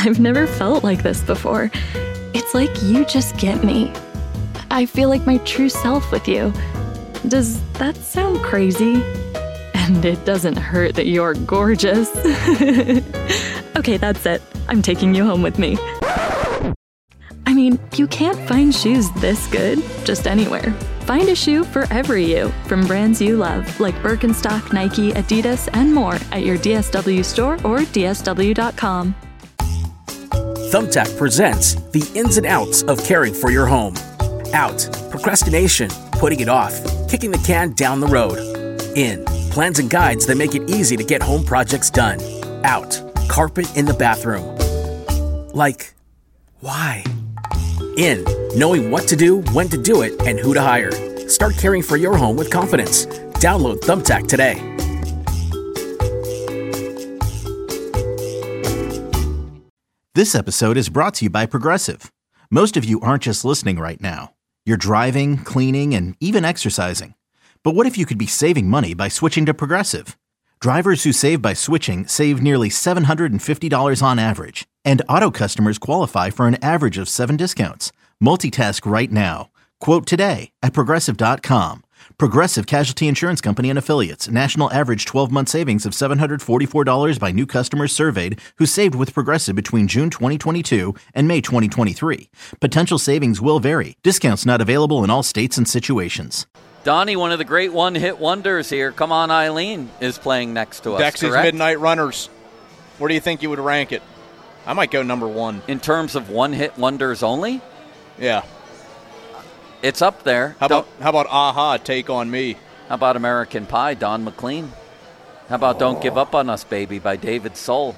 I've never felt like this before. It's like you just get me. I feel like my true self with you. Does that sound crazy? And it doesn't hurt that you're gorgeous. Okay, that's it. I'm taking you home with me. I mean, you can't find shoes this good just anywhere. Find a shoe for every you from brands you love, like Birkenstock, Nike, Adidas, and more at your DSW store or DSW.com. Thumbtack presents the ins and outs of caring for your home. Out, procrastination, putting it off, kicking the can down the road. In, plans and guides that make it easy to get home projects done. Out, carpet in the bathroom. Like, why? In, knowing what to do, when to do it, and who to hire. Start caring for your home with confidence. Download Thumbtack today. This episode is brought to you by Progressive. Most of you aren't just listening right now. You're driving, cleaning, and even exercising. But what if you could be saving money by switching to Progressive? Drivers who save by switching save nearly $750 on average. And auto customers qualify for an average of 7 discounts. Multitask right now. Quote today at Progressive.com. Progressive Casualty Insurance Company and Affiliates. National average 12-month savings of $744 by new customers surveyed who saved with Progressive between June 2022 and May 2023. Potential savings will vary. Discounts not available in all states and situations. Donnie, one of the great one-hit wonders here, Come On Eileen, is playing next to us, Dexy's correct? Midnight Runners. Where do you think you would rank it? I might go number 1. In terms of one-hit wonders only? Yeah. It's up there. How about Aha, Take on Me? How about American Pie, Don McLean? How about Don't Give Up on Us, Baby by David Soul?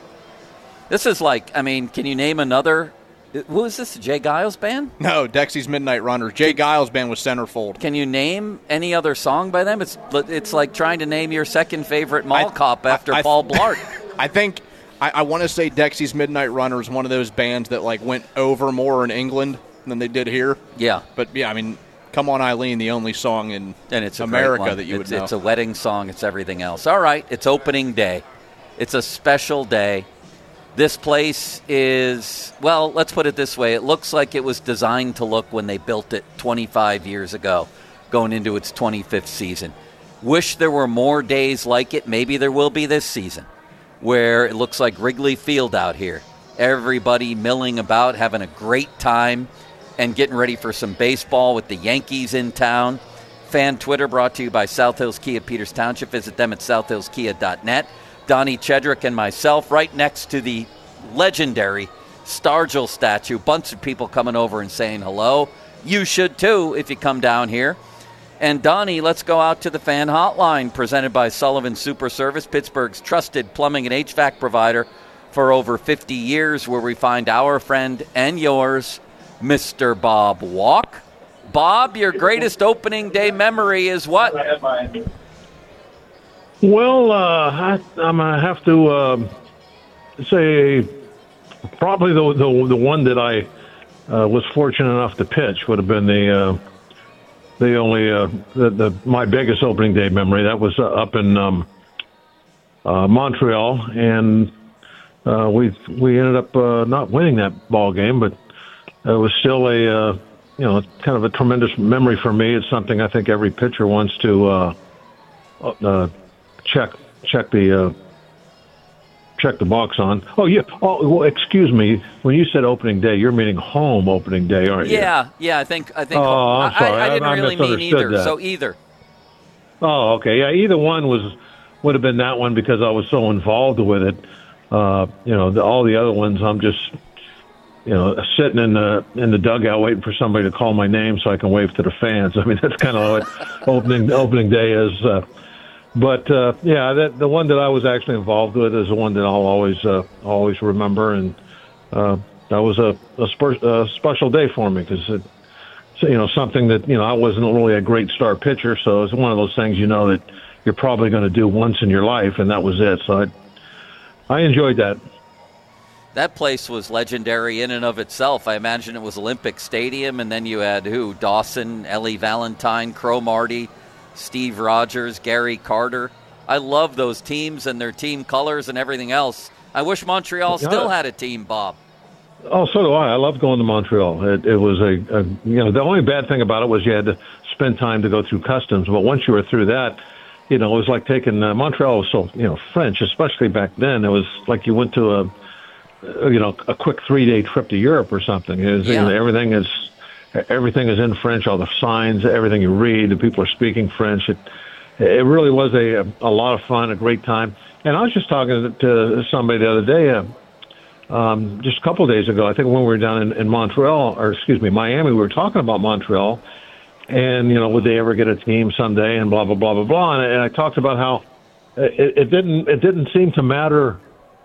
This is like, I mean, can you name another? Who is this, Jay Giles Band? No, Dexy's Midnight Runners. Jay Giles Band was Centerfold. Can you name any other song by them? It's like trying to name your second favorite mall cop after Paul Blart. I think I want to say Dexy's Midnight Runners, one of those bands that like went over more in England than they did here. Yeah. But yeah, I mean, Come On Eileen, the only song in America that you would know. It's a wedding song. It's everything else. All right, it's opening day. It's a special day. This place is, well, let's put it this way. It looks like it was designed to look when they built it 25 years ago, going into its 25th season. Wish there were more days like it. Maybe there will be this season, where it looks like Wrigley Field out here. Everybody milling about, having a great time, and getting ready for some baseball with the Yankees in town. Fan Twitter brought to you by South Hills Kia Peters Township. Visit them at southhillskia.net. Donnie Chedrick and myself right next to the legendary Stargell statue. Bunch of people coming over and saying hello. You should too if you come down here. And Donnie, let's go out to the fan hotline presented by Sullivan Super Service, Pittsburgh's trusted plumbing and HVAC provider for over 50 years, where we find our friend and yours, Mr. Bob Walk. Bob, your greatest opening day memory is what? Well, I'm going to have to say probably the one that I was fortunate enough to pitch would have been my biggest opening day memory. That was up in Montreal, and we ended up not winning that ball game, but it was still a kind of a tremendous memory for me. It's something I think every pitcher wants to check the box on. Oh, yeah. Oh, well, excuse me. When you said opening day, you're meaning home opening day, aren't you? Yeah. I think. Oh, I'm sorry. I didn't really mean either. That. So either. Oh, okay. Yeah, either one would have been that one because I was so involved with it. All the other ones, I'm just sitting in the dugout waiting for somebody to call my name so I can wave to the fans. I mean, that's kind of what opening day is. But the one that I was actually involved with is the one that I'll always remember, and that was a special day for me because it's something that I wasn't really a great star pitcher, so it's one of those things that you're probably going to do once in your life, and that was it. So I enjoyed that. That place was legendary in and of itself. I imagine it was Olympic Stadium, and then you had Dawson, Ellie Valentine, Crow Marty, Steve Rogers, Gary Carter. I love those teams and their team colors and everything else. I wish Montreal still had a team, Bob. Oh, so do I. I love going to Montreal. It was the only bad thing about it was you had to spend time to go through customs. But once you were through that, it was like taking Montreal was so French, especially back then. It was like you went to a quick 3-day trip to Europe or something. Everything is in French. All the signs, everything you read, the people are speaking French. It really was a lot of fun, a great time. And I was just talking to somebody the other day. Just a couple of days ago, I think when we were down in Miami, we were talking about Montreal and, would they ever get a team someday and blah, blah, blah, blah, blah. And I talked about how it didn't seem to matter.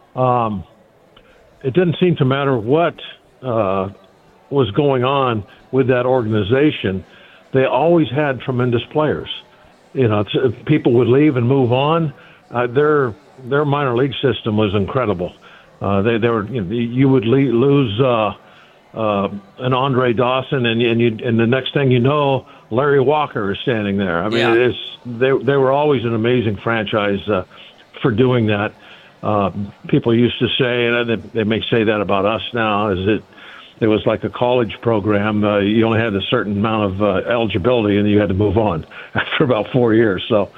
It didn't seem to matter what was going on with that organization. They always had tremendous players. People would leave and move on. Their minor league system was incredible. They were, you would lose an Andre Dawson, and the next thing you know, Larry Walker is standing there. I mean, they were always an amazing franchise for doing that. People used to say, and they may say that about us now, is it was like a college program. You only had a certain amount of eligibility, and you had to move on after about 4 years. So,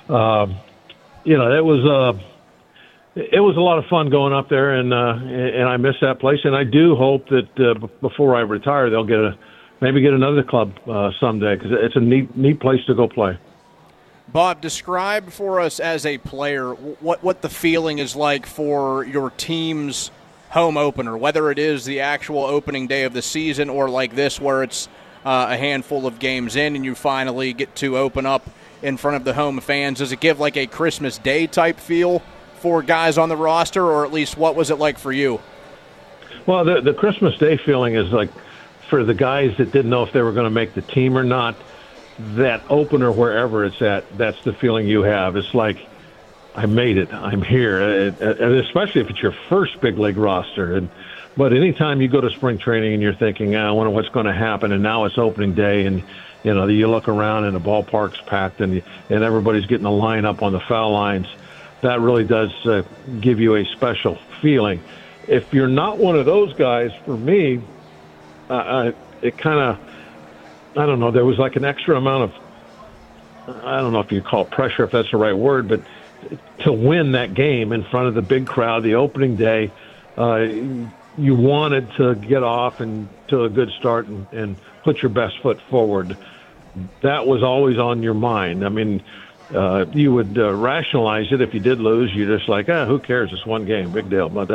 it was a lot of fun going up there, and I miss that place. And I do hope that before I retire, they'll maybe get another club someday, because it's a neat place to go play. Bob, describe for us as a player what the feeling is like for your team's home opener, whether it is the actual opening day of the season or like this where it's a handful of games in and you finally get to open up in front of the home fans. Does it give like a Christmas Day type feel for guys on the roster, or at least what was it like for you? Well, the Christmas Day feeling is like for the guys that didn't know if they were going to make the team or not, that opener wherever it's at, that's the feeling you have. It's like, I made it. I'm here. And especially if it's your first big league roster. But anytime you go to spring training and you're thinking, I wonder what's going to happen, and now it's opening day, and you look around and the ballpark's packed, and everybody's getting a line up on the foul lines, that really does give you a special feeling. If you're not one of those guys, for me, it kind of, I don't know, there was like an extra amount of, I don't know if you call it pressure, if that's the right word, but to win that game in front of the big crowd, the opening day, you wanted to get off and to a good start and put your best foot forward. That was always on your mind. I mean, you would rationalize it if you did lose. You're just like, who cares? It's one game, big deal. But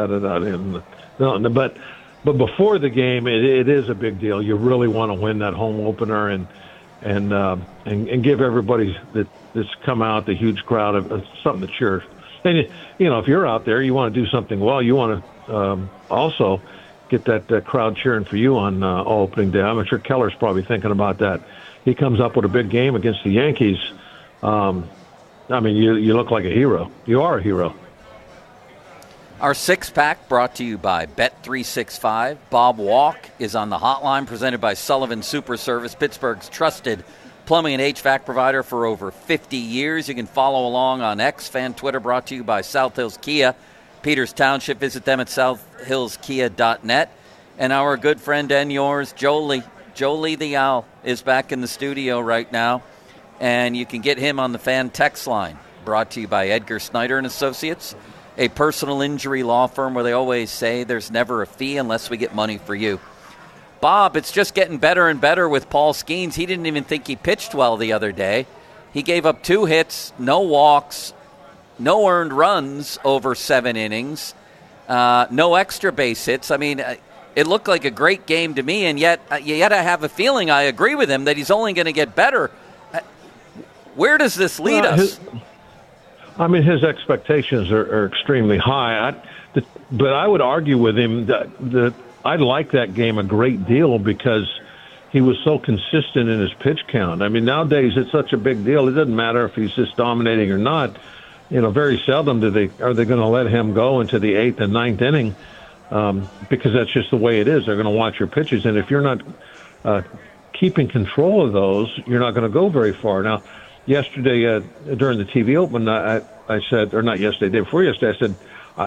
before the game, it is a big deal. You really want to win that home opener and give everybody that's come out, the huge crowd, of something to cheer. And if you're out there, you want to do something well. You want to also get that crowd cheering for you on opening day. I'm sure Keller's probably thinking about that. He comes up with a big game against the Yankees. I mean, you look like a hero. You are a hero. Our six-pack brought to you by Bet365. Bob Walk is on the hotline, presented by Sullivan Super Service, Pittsburgh's trusted plumbing and HVAC provider for over 50 years. You can follow along on X, fan Twitter, brought to you by South Hills Kia, Peters Township. Visit them at southhillskia.net. And our good friend and yours, Jolie the Owl, is back in the studio right now. And you can get him on the fan text line, brought to you by Edgar Snyder and Associates, a personal injury law firm where they always say there's never a fee unless we get money for you. Bob, it's just getting better and better with Paul Skeens. He didn't even think he pitched well the other day. He gave up 2 hits, no walks, no earned runs over 7 innings, no extra base hits. I mean, it looked like a great game to me, and yet I have a feeling, I agree with him, that he's only going to get better. Where does this lead us? His expectations are extremely high. But I would argue with him that I like that game a great deal because he was so consistent in his pitch count. I mean, nowadays it's such a big deal. It doesn't matter if he's just dominating or not. Very seldom are they going to let him go into the 8th and 9th inning because that's just the way it is. They're going to watch your pitches, and if you're not keeping control of those, you're not going to go very far. Now, yesterday during the TV Open, I said, or not yesterday, day before yesterday, I said,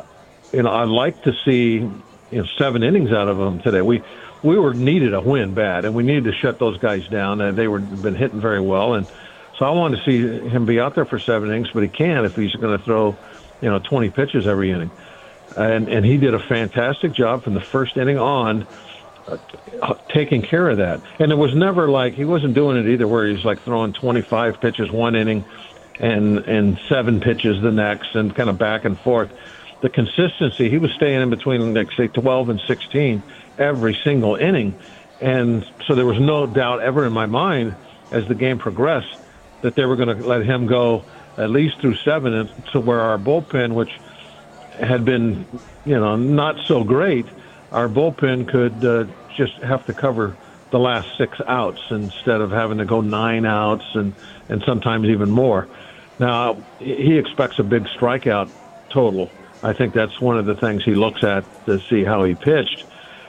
I'd like to see 7 innings out of him today. We needed a win bad, and we needed to shut those guys down. And they been hitting very well, and so I wanted to see him be out there for 7 innings, but he can't if he's going to throw 20 pitches every inning. And he did a fantastic job from the first inning on, taking care of that. And it was never like he wasn't doing it either where he's like throwing 25 pitches one inning and 7 pitches the next and kind of back and forth. The consistency, he was staying in between, like, say, 12 and 16 every single inning. And so there was no doubt ever in my mind as the game progressed that they were going to let him go at least through 7, and to where our bullpen, which had been, not so great, our bullpen could just have to cover the last 6 outs instead of having to go 9 outs and sometimes even more. Now, he expects a big strikeout total. I think that's one of the things he looks at to see how he pitched.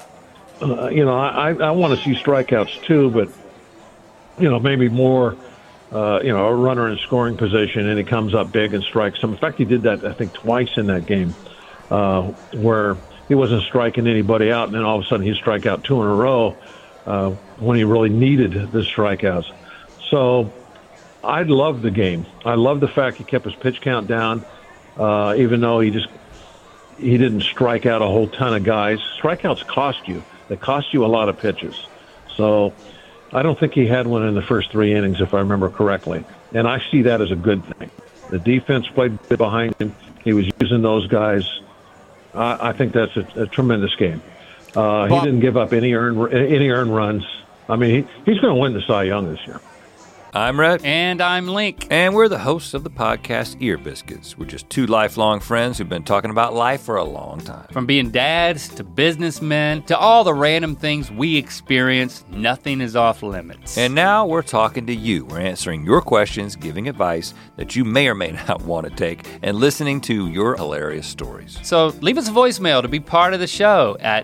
I want to see strikeouts too, but, maybe more, a runner in scoring position, and he comes up big and strikes him. In fact, he did that, I think, twice in that game where he wasn't striking anybody out, and then all of a sudden he'd strike out 2 in a row when he really needed the strikeouts. So I love the game. I love the fact he kept his pitch count down, even though he didn't strike out a whole ton of guys. Strikeouts cost you. They cost you a lot of pitches. So I don't think he had one in the first 3 innings, if I remember correctly. And I see that as a good thing. The defense played behind him. He was using those guys. I think that's a tremendous game. He didn't give up any earned runs. I mean, he's going to win the Cy Young this year. I'm Rhett. And I'm Link. And we're the hosts of the podcast Ear Biscuits. We're just 2 lifelong friends who've been talking about life for a long time. From being dads to businessmen to all the random things we experience, nothing is off limits. And now we're talking to you. We're answering your questions, giving advice that you may or may not want to take, and listening to your hilarious stories. So leave us a voicemail to be part of the show at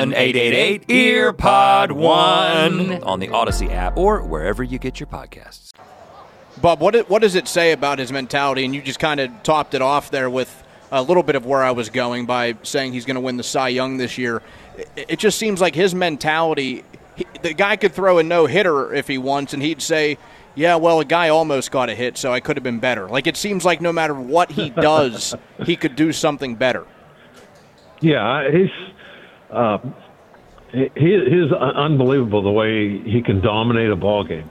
1-888-EARPOD1 on the Odyssey app or wherever you get your podcasts. Bob, what does it say about his mentality? And you just kind of topped it off there with a little bit of where I was going by saying he's going to win the Cy Young this year. It just seems like his mentality, the guy could throw a no-hitter if he wants, and he'd say, yeah, well, a guy almost got a hit, so I could have been better. Like, it seems like no matter what he does, he could do something better. Yeah, he's unbelievable the way he can dominate a ball game.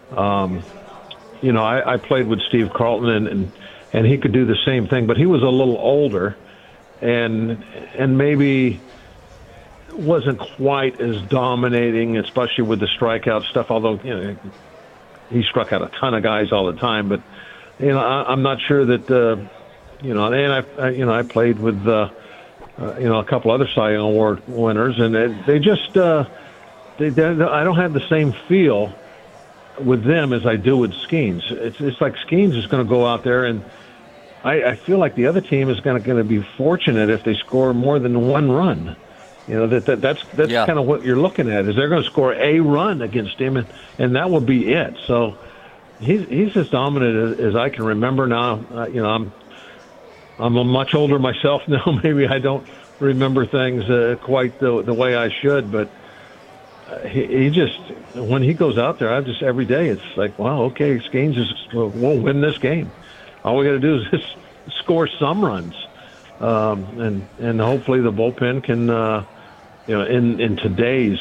I played with Steve Carlton, and he could do the same thing, but he was a little older and maybe wasn't quite as dominating, especially with the strikeout stuff, although, he struck out a ton of guys all the time. But, I'm not sure that, and I played with, a couple other Cy Young Award winners, and they just, I don't have the same feel with them as I do with Skeens. It's like Skeens is going to go out there, and I feel like the other team is going to be fortunate if they score more than 1 run. That's kind of what you're looking at, is they're going to score a run against him, and that will be it. So he's as dominant as I can remember now. I'm much older myself now. Maybe I don't remember things quite the way I should, but he just, when he goes out there, every day it's like, wow, okay, Skeens will win this game. All we got to do is just score some runs, and hopefully the bullpen can, in today's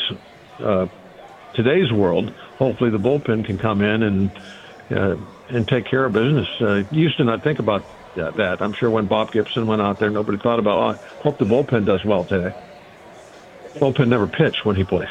world, hopefully the bullpen can come in and take care of business. You used to not think about that. I'm sure when Bob Gibson went out there, nobody thought about, I hope the bullpen does well today. Bullpen never pitched when he played.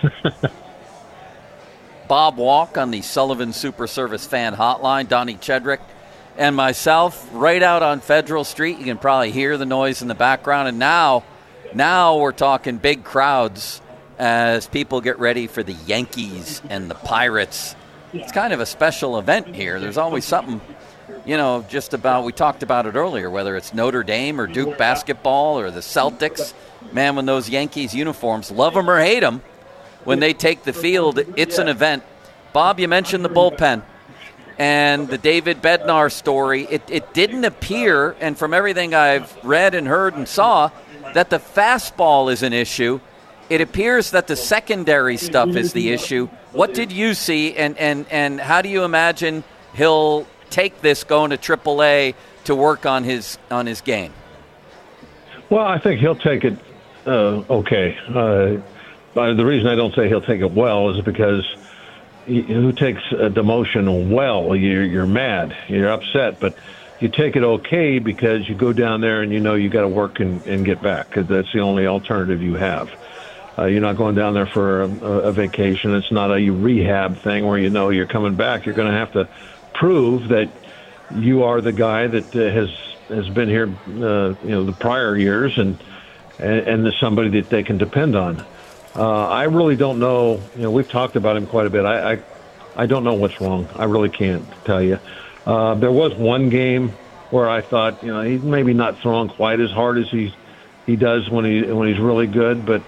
Bob Walk on the Sullivan Super Service Fan Hotline, Donnie Chedrick, and myself right out on Federal Street. You can probably hear the noise in the background. And now we're talking big crowds as people get ready for the Yankees and the Pirates. It's kind of a special event here. There's always something, just about, we talked about it earlier, whether it's Notre Dame or Duke basketball or the Celtics. Man, when those Yankees uniforms, love them or hate them, when they take the field, it's an event. Bob, you mentioned the bullpen and the David Bednar story. It didn't appear, and from everything I've read and heard and saw, that the fastball is an issue. It appears that the secondary stuff is the issue. What did you see, and how do you imagine he'll take this going to AAA to work on his game? Well, I think he'll take it okay. The reason I don't say he'll take it well is because who takes a demotion well? You're mad, you're upset, but you take it okay because you go down there and you know you got to work and get back. That's the only alternative you have. You're not going down there for a vacation. It's not a rehab thing where you know you're coming back. You're going to have to prove that you are the guy that has been here, the prior years, and there's somebody that they can depend on. I really don't know. We've talked about him quite a bit. I don't know what's wrong. I really can't tell you. There was one game where I thought, he's maybe not throwing quite as hard as he does when he's really good, but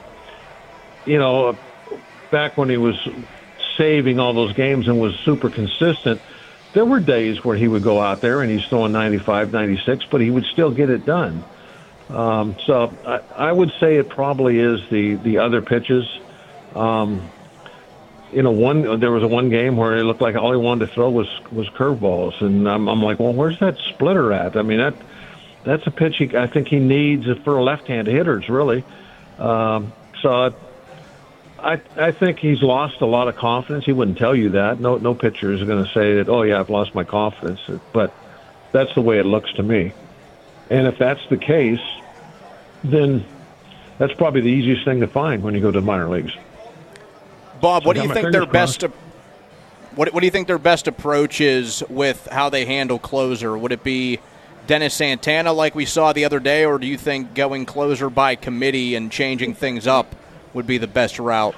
back when he was saving all those games and was super consistent, there were days where he would go out there and he's throwing 95, 96, but he would still get it done. So I would say it probably is the other pitches. There was one game where it looked like all he wanted to throw was curveballs, and I'm like, well, where's that splitter at? I mean, that's a pitch I think he needs for left-handed hitters, really. So I think he's lost a lot of confidence. He wouldn't tell you that. No pitcher is going to say that, oh, yeah, I've lost my confidence. But that's the way it looks to me. And if that's the case, then that's probably the easiest thing to find when you go to the minor leagues. Bob, what do you think their best what do you think their best approach is with how they handle closer? Would it be Dennis Santana like we saw the other day, or do you think going closer by committee and changing things up would be the best route?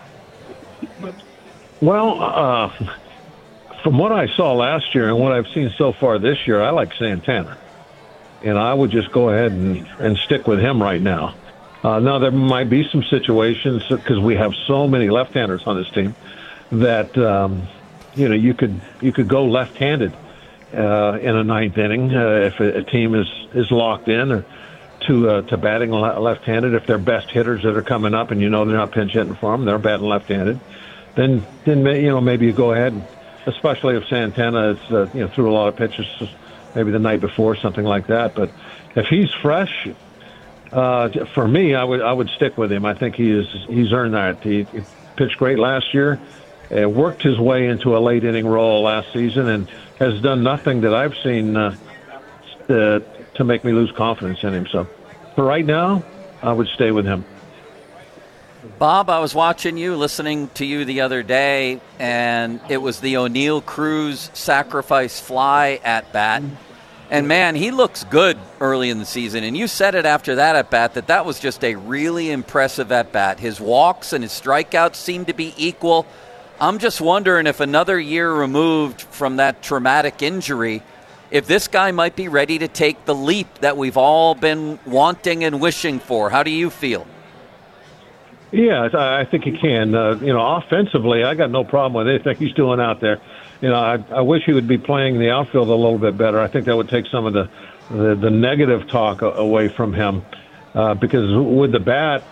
Well, from what I saw last year and what I've seen so far this year, I like Santana. And I would just go ahead and stick with him right now. Now, there might be some situations, because we have so many left-handers on this team, that you could go left-handed in a ninth inning if a team is locked in, or to batting left-handed. If they're best hitters that are coming up and they're not pinch hitting for them, they're batting left-handed, then maybe you go ahead, especially if Santana is threw a lot of pitches maybe the night before, something like that. But if he's fresh, for me, I would stick with him. I think he's earned that. He pitched great last year, worked his way into a late inning role last season, and has done nothing that I've seen to make me lose confidence in him. So for right now, I would stay with him. Bob, I was watching you, listening to you the other day, and it was the O'Neill Cruz sacrifice fly at bat. And, man, he looks good early in the season. And you said it after that at bat that was just a really impressive at bat. His walks and his strikeouts seem to be equal. I'm just wondering if another year removed from that traumatic injury, if this guy might be ready to take the leap that we've all been wanting and wishing for. How do you feel? Yeah, I think he can. Offensively, I got no problem with anything he's doing out there. I wish he would be playing the outfield a little bit better. I think that would take some of the negative talk away from him, because with the bat,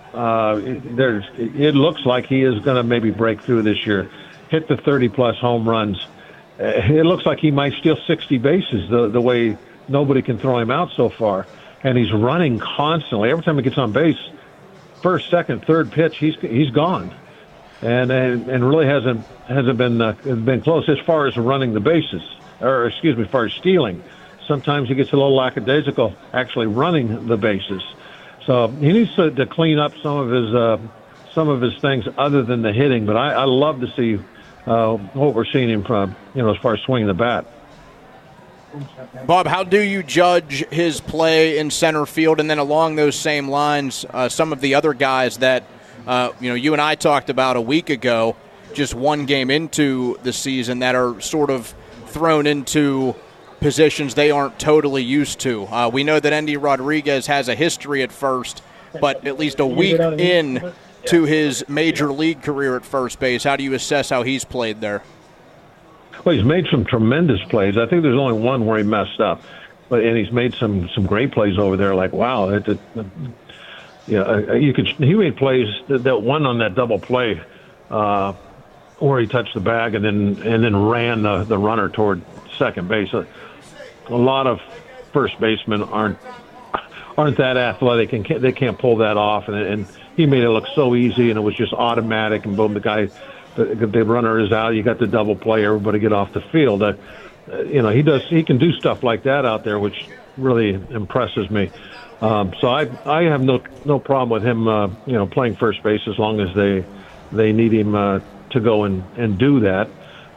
it looks like he is going to maybe break through this year, hit the 30-plus home runs. It looks like he might steal 60 bases the way nobody can throw him out so far, and he's running constantly. Every time he gets on base, first, second, third pitch, he's gone, and really hasn't been close as far as running the bases, or as far as stealing. Sometimes he gets a little lackadaisical actually running the bases. So he needs to clean up some of his things other than the hitting. But I love to see what we're seeing him from, as far as swinging the bat. Bob, how do you judge his play in center field? And then along those same lines, some of the other guys that, you and I talked about a week ago, just one game into the season, that are sort of thrown into positions they aren't totally used to. We know that Endy Rodriguez has a history at first, but at least a week in to his major league career at first base, how do you assess how he's played there? Well, he's made some tremendous plays. I think there's only one where he messed up, and he's made some great plays over there. Like, wow, he made plays that one on that double play where he touched the bag and then ran the runner toward second base. A lot of first basemen aren't that athletic and they can't pull that off. And he made it look so easy, and it was just automatic. And boom, the runner is out. You got the double play. Everybody get off the field. He can do stuff like that out there, which really impresses me. So I have no problem with him, playing first base as long as they need him to go and do that.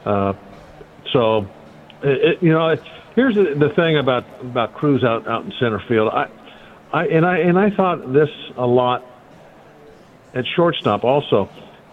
Here's the thing about Cruz out in center field. I thought this a lot at shortstop also.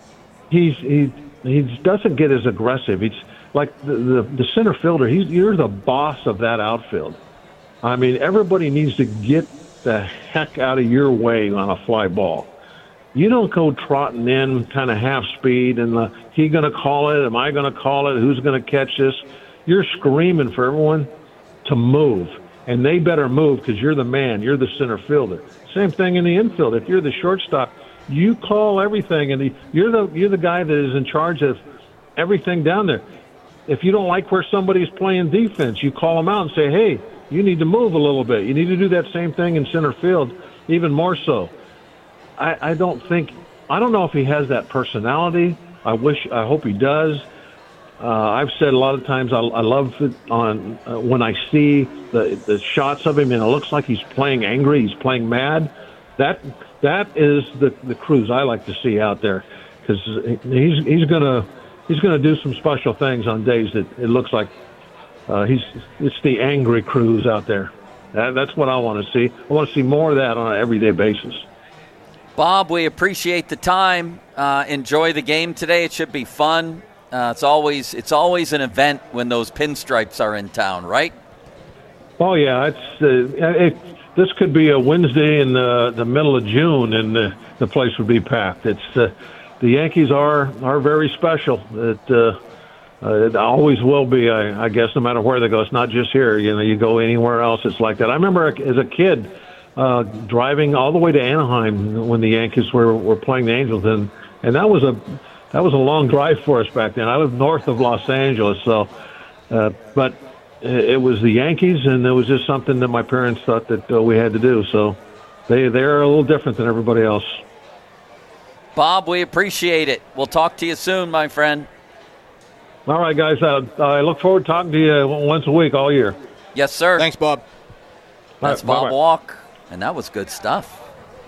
He doesn't get as aggressive. He's like the center fielder. You're the boss of that outfield. I mean, everybody needs to get the heck out of your way on a fly ball. You don't go trotting in kind of half speed and he going to call it? Am I going to call it? Who's going to catch this? You're screaming for everyone to move, and they better move because you're the man. You're the center fielder. Same thing in the infield. If you're the shortstop, you call everything, and you're the guy that is in charge of everything down there. If you don't like where somebody's playing defense, you call them out and say, hey, you need to move a little bit. You need to do that same thing in center field, even more so. I don't know if he has that personality. I hope he does. I've said a lot of times I love it when I see the shots of him and it looks like he's playing angry, he's playing mad. That is the Cruz I like to see out there, because he's gonna do some special things on days that it looks like it's the angry Cruz out there. That's what I want to see. I want to see more of that on an everyday basis. Bob, we appreciate the time. Enjoy the game today. It should be fun. It's always an event when those pinstripes are in town, right? Oh yeah, this could be a Wednesday in the middle of June, and the place would be packed. The Yankees are very special. It always will be, I guess, no matter where they go. It's not just here. You go anywhere else, it's like that. I remember as a kid driving all the way to Anaheim when the Yankees were playing the Angels, and that was a long drive for us back then. I lived north of Los Angeles, so but it was the Yankees, and it was just something that my parents thought that we had to do. So they're a little different than everybody else. Bob, we appreciate it. We'll talk to you soon, my friend. All right, guys. I look forward to talking to you once a week all year. Yes, sir. Thanks, Bob. That's right, Bob bye-bye. Walk, and that was good stuff.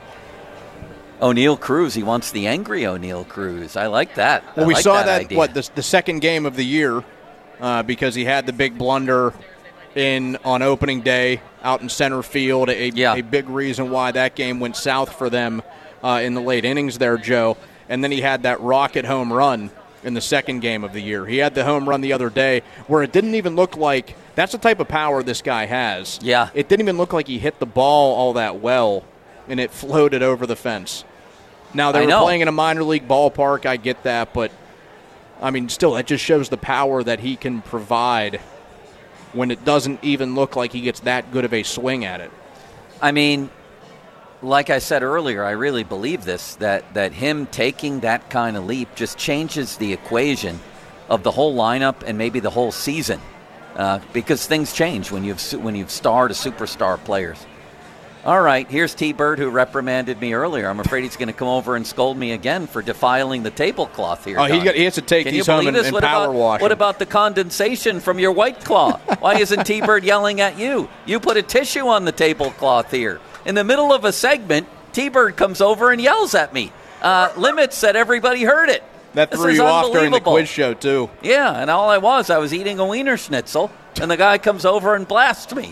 O'Neal Cruz, he wants the angry O'Neal Cruz. I like that. Well, we saw that idea. the second game of the year, because he had the big blunder on opening day out in center field. A big reason why that game went south for them in the late innings there, Joe. And then he had that rocket home run in the second game of the year. He had the home run the other day where it didn't even look like – that's the type of power this guy has. Yeah. It didn't even look like he hit the ball all that well, and it floated over the fence. Now, they were playing in a minor league ballpark. I get that, but, I mean, still, that just shows the power that he can provide when it doesn't even look like he gets that good of a swing at it. I mean, like I said earlier, I really believe this, that him taking that kind of leap just changes the equation of the whole lineup and maybe the whole season, because things change when you've starred a superstar players. All right, here's T-Bird, who reprimanded me earlier. I'm afraid he's going to come over and scold me again for defiling the tablecloth here. Oh, he has to take these home and power wash. What about the condensation from your White Claw? Why isn't T-Bird yelling at you? You put a tissue on the tablecloth here. In the middle of a segment, T-Bird comes over and yells at me. Limits said everybody heard it. That threw you off during the quiz show, too. Yeah, and all I was eating a Wiener Schnitzel, and the guy comes over and blasts me.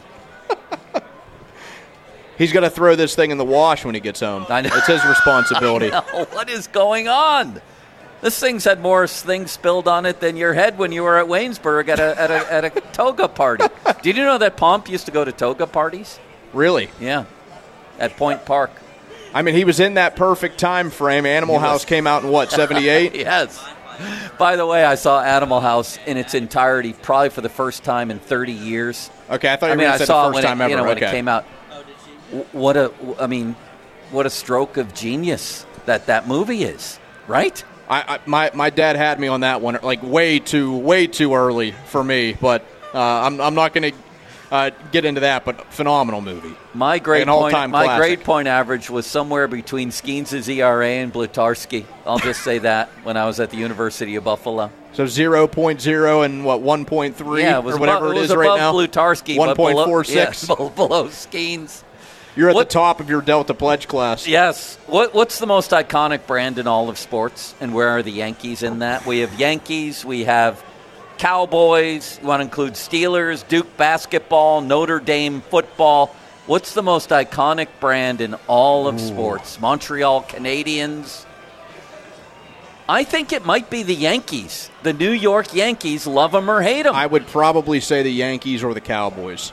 He's going to throw this thing in the wash when he gets home. I know. It's his responsibility. I know. What is going on? This thing's had more things spilled on it than your head when you were at Waynesburg at a toga party. Did you know that Pomp used to go to toga parties? Really? Yeah, at Point Park. I mean, he was in that perfect time frame. Animal House came out in, what, 78? Yes. By the way, I saw Animal House in its entirety probably for the first time in 30 years. Okay, I thought you were going to say the first time ever. When it came out. what a stroke of genius that movie is, right? My dad had me on that one, like way too early for me. But I'm not going to get into that. But phenomenal movie. My grade point average was somewhere between Skeens' ERA and Blutarski. I'll just say that when I was at the University of Buffalo. So 0.0 and what 1.3 yeah, it was or whatever above, it is right now. Blutarski, 1.46 below Skeens. You're at the top of your Delta Pledge class. Yes. What's the most iconic brand in all of sports, and where are the Yankees in that? We have Yankees, we have Cowboys, you want to include Steelers, Duke basketball, Notre Dame football. What's the most iconic brand in all of sports? Montreal Canadiens. I think it might be the Yankees. The New York Yankees, love them or hate them. I would probably say the Yankees or the Cowboys.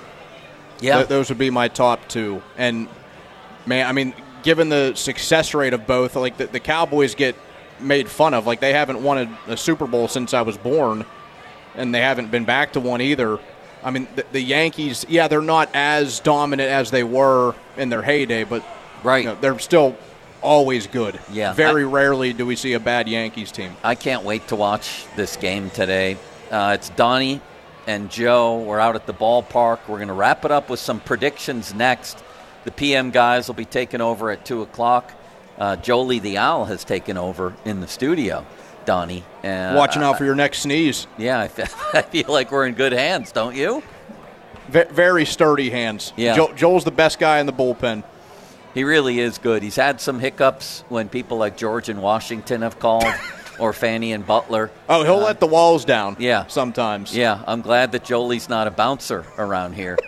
Yeah. Those would be my top two. And, man, I mean, given the success rate of both, like the Cowboys get made fun of. Like, they haven't won a Super Bowl since I was born, and they haven't been back to one either. I mean, the Yankees, yeah, they're not as dominant as they were in their heyday, but they're still always good. Yeah. Very rarely do we see a bad Yankees team. I can't wait to watch this game today. It's Donnie and Joe. We're out at the ballpark. We're going to wrap it up with some predictions next. The PM guys will be taking over at 2 o'clock. Jolie the Owl has taken over in the studio, Donnie. Watching out for your next sneeze. Yeah, I feel like we're in good hands, don't you? Very sturdy hands. Yeah. Joel's the best guy in the bullpen. He really is good. He's had some hiccups when people like George and Washington have called, or Fanny and Butler. Oh, he'll let the walls down. Yeah, sometimes. Yeah, I'm glad that Jolie's not a bouncer around here.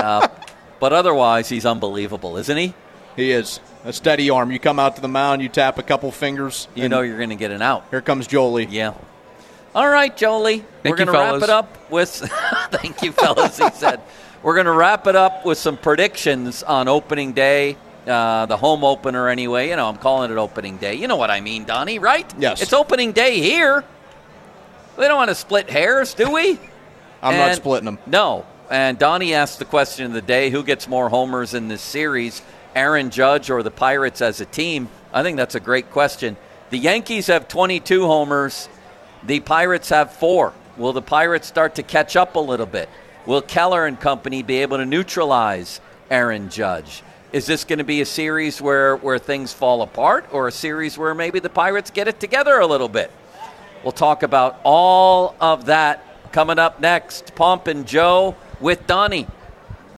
But otherwise, he's unbelievable, isn't he? He is. A steady arm. You come out to the mound, you tap a couple fingers. You know you're going to get an out. Here comes Jolie. Yeah. All right, Jolie. We're going to wrap it up with thank you, fellas, he said. We're going to wrap it up with some predictions on opening day. The home opener anyway. You know, I'm calling it opening day. You know what I mean, Donnie, right? Yes. It's opening day here. We don't want to split hairs, do we? I'm not splitting them. No. And Donnie asked the question of the day, who gets more homers in this series, Aaron Judge or the Pirates as a team? I think that's a great question. The Yankees have 22 homers. The Pirates have 4. Will the Pirates start to catch up a little bit? Will Keller and company be able to neutralize Aaron Judge? Is this going to be a series where things fall apart, or a series where maybe the Pirates get it together a little bit? We'll talk about all of that coming up next. Pomp and Joe with Donnie